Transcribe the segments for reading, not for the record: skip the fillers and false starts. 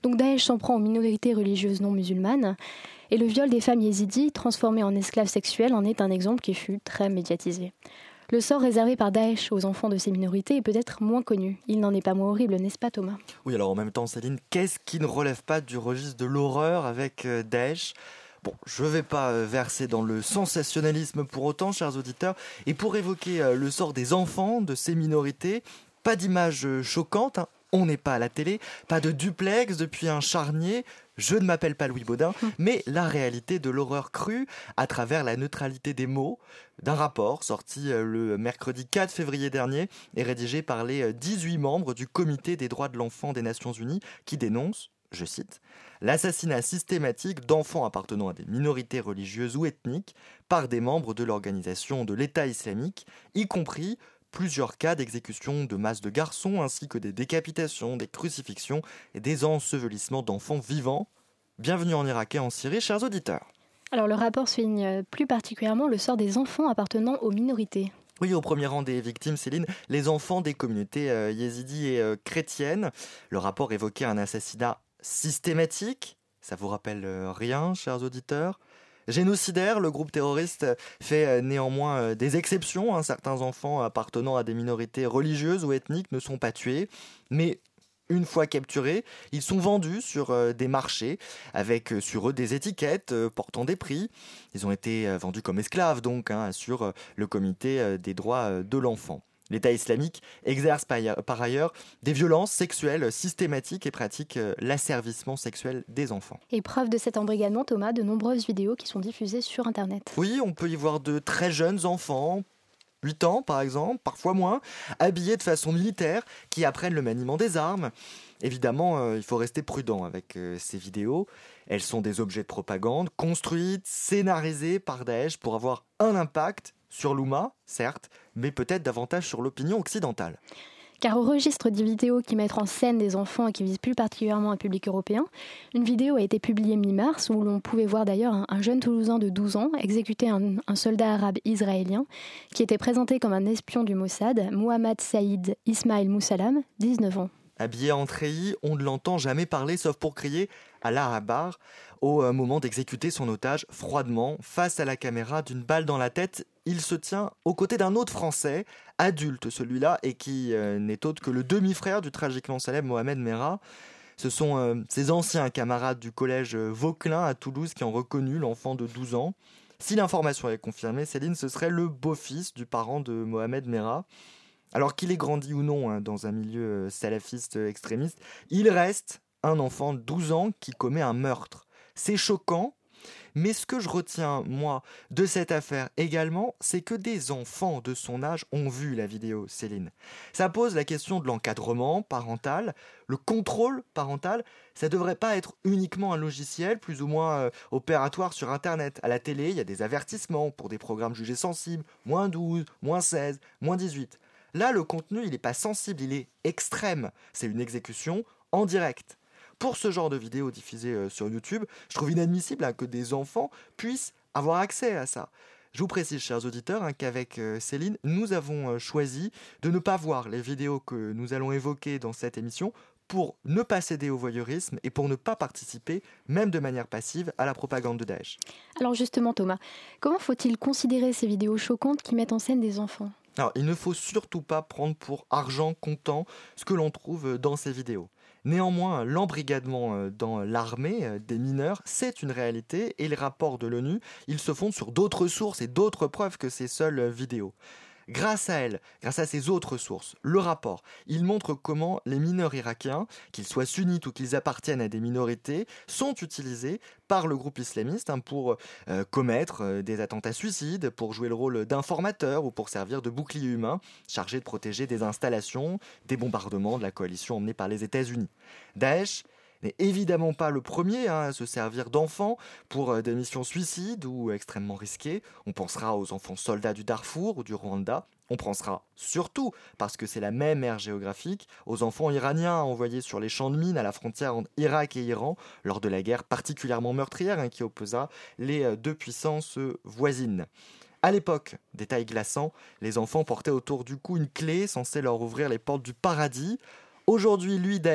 Donc Daesh s'en prend aux minorités religieuses non musulmanes et le viol des femmes yézidis transformées en esclaves sexuels en est un exemple qui fut très médiatisé. Le sort réservé par Daesh aux enfants de ces minorités est peut-être moins connu. Il n'en est pas moins horrible, n'est-ce pas Thomas ? Oui, alors en même temps, Céline, qu'est-ce qui ne relève pas du registre de l'horreur avec Daesh ? Bon, je ne vais pas verser dans le sensationnalisme pour autant, chers auditeurs, et pour évoquer le sort des enfants de ces minorités, pas d'images choquantes, hein. On n'est pas à la télé, pas de duplex depuis un charnier, je ne m'appelle pas Louis Baudin, mais la réalité de l'horreur crue à travers la neutralité des mots d'un rapport sorti le mercredi 4 février dernier et rédigé par les 18 membres du Comité des droits de l'enfant des Nations Unies qui dénonce, je cite, « l'assassinat systématique d'enfants appartenant à des minorités religieuses ou ethniques par des membres de l'organisation de l'État islamique, y compris plusieurs cas d'exécution de masse de garçons ainsi que des décapitations, des crucifixions et des ensevelissements d'enfants vivants. Bienvenue en Irak et en Syrie, chers auditeurs. » Alors le rapport souligne plus particulièrement le sort des enfants appartenant aux minorités. Oui, au premier rang des victimes, Céline, les enfants des communautés yézidis et chrétiennes. Le rapport évoquait un assassinat systématique. Ça vous rappelle rien, chers auditeurs ? Génocidaire, le groupe terroriste fait néanmoins des exceptions. Hein. Certains enfants appartenant à des minorités religieuses ou ethniques ne sont pas tués, mais une fois capturés, ils sont vendus sur des marchés avec sur eux des étiquettes portant des prix. Ils ont été vendus comme esclaves donc, hein, sur le comité des droits de l'enfant. L'État islamique exerce par ailleurs des violences sexuelles systématiques et pratique l'asservissement sexuel des enfants. Et preuve de cet embrigadement, Thomas, de nombreuses vidéos qui sont diffusées sur Internet. Oui, on peut y voir de très jeunes enfants, 8 ans par exemple, parfois moins, habillés de façon militaire, qui apprennent le maniement des armes. Évidemment, il faut rester prudent avec ces vidéos. Elles sont des objets de propagande, construites, scénarisées par Daesh pour avoir un impact sur l'Oumma, certes, mais peut-être davantage sur l'opinion occidentale. Car au registre des vidéos qui mettent en scène des enfants et qui visent plus particulièrement un public européen, une vidéo a été publiée mi-mars où l'on pouvait voir d'ailleurs un jeune Toulousain de 12 ans exécuter un soldat arabe israélien qui était présenté comme un espion du Mossad, Mohammad Saïd Ismail Moussalam, 19 ans. Habillé en treillis, on ne l'entend jamais parler sauf pour crier « Allah Akbar » au moment d'exécuter son otage froidement face à la caméra d'une balle dans la tête. Il se tient aux côtés d'un autre Français, adulte celui-là, et qui n'est autre que le demi-frère du tragiquement célèbre Mohamed Merah. Ce sont ses anciens camarades du collège Vauquelin à Toulouse qui ont reconnu l'enfant de 12 ans. Si l'information est confirmée, Céline, ce serait le beau-fils du parent de Mohamed Merah. Alors qu'il ait grandi ou non dans un milieu salafiste extrémiste, il reste un enfant de 12 ans qui commet un meurtre. C'est choquant, mais ce que je retiens, moi, de cette affaire également, c'est que des enfants de son âge ont vu la vidéo, Céline. Ça pose la question de l'encadrement parental, le contrôle parental. Ça ne devrait pas être uniquement un logiciel plus ou moins opératoire sur Internet. À la télé, il y a des avertissements pour des programmes jugés sensibles, moins 12, moins 16, moins 18. Là, le contenu, il n'est pas sensible, il est extrême. C'est une exécution en direct. Pour ce genre de vidéos diffusées sur YouTube, je trouve inadmissible que des enfants puissent avoir accès à ça. Je vous précise, chers auditeurs, qu'avec Céline, nous avons choisi de ne pas voir les vidéos que nous allons évoquer dans cette émission pour ne pas céder au voyeurisme et pour ne pas participer, même de manière passive, à la propagande de Daesh. Alors justement, Thomas, comment faut-il considérer ces vidéos choquantes qui mettent en scène des enfants ? Alors, il ne faut surtout pas prendre pour argent comptant ce que l'on trouve dans ces vidéos. Néanmoins, l'embrigadement dans l'armée des mineurs, c'est une réalité et les rapports de l'ONU, ils se fondent sur d'autres sources et d'autres preuves que ces seules vidéos. Grâce à elles, grâce à ces autres sources, le rapport, il montre comment les mineurs irakiens, qu'ils soient sunnites ou qu'ils appartiennent à des minorités, sont utilisés par le groupe islamiste pour commettre des attentats suicides, pour jouer le rôle d'informateurs ou pour servir de bouclier humain chargé de protéger des installations, des bombardements de la coalition emmenée par les États-Unis. Daesh n'est évidemment pas le premier à se servir d'enfants pour des missions suicides ou extrêmement risquées. On pensera aux enfants soldats du Darfour ou du Rwanda. On pensera surtout, parce que c'est la même ère géographique, aux enfants iraniens envoyés sur les champs de mines à la frontière entre Irak et Iran lors de la guerre particulièrement meurtrière qui opposa les deux puissances voisines. À l'époque, détail glaçant, les enfants portaient autour du cou une clé censée leur ouvrir les portes du paradis. Aujourd'hui, Daesh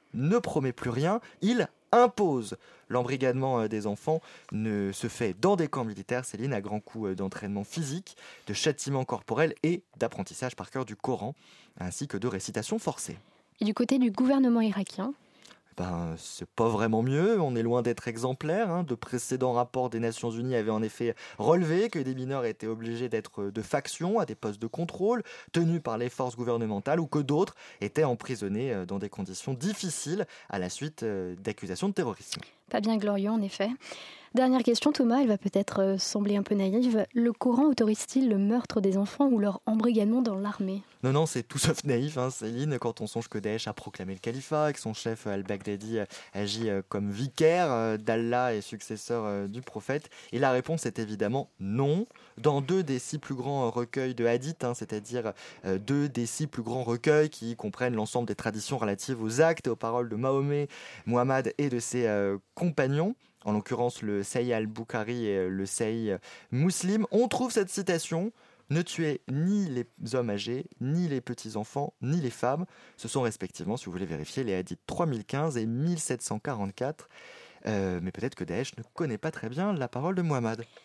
ne promet plus rien, il impose. L'embrigadement des enfants ne se fait dans des camps militaires, Céline, à grands coups d'entraînement physique, de châtiment corporel et d'apprentissage par cœur du Coran, ainsi que de récitation forcée. Et du côté du gouvernement irakien, c'est pas vraiment mieux, on est loin d'être exemplaire. De précédents rapports des Nations Unies avaient en effet relevé que des mineurs étaient obligés d'être de faction à des postes de contrôle tenus par les forces gouvernementales ou que d'autres étaient emprisonnés dans des conditions difficiles à la suite d'accusations de terrorisme. Pas bien glorieux en effet. Dernière question Thomas, elle va peut-être sembler un peu naïve. Le Coran autorise-t-il le meurtre des enfants ou leur embrigadement dans l'armée ? Non, c'est tout sauf naïf, Céline, quand on songe que Daesh a proclamé le califat, que son chef al-Baghdadi agit comme vicaire d'Allah et successeur du prophète. Et la réponse est évidemment non. Dans 2 des 6 plus grands recueils de hadiths, c'est-à-dire 2 des 6 plus grands recueils qui comprennent l'ensemble des traditions relatives aux actes et aux paroles de Mahomet, Muhammad et de ses compagnons, en l'occurrence le Sahih al-Bukhari et le Sahih Muslim, on trouve cette citation: ne tuez ni les hommes âgés, ni les petits-enfants, ni les femmes. Ce sont respectivement, si vous voulez vérifier, les hadiths 3015 et 1744. Mais peut-être que Daesh ne connaît pas très bien la parole de Muhammad.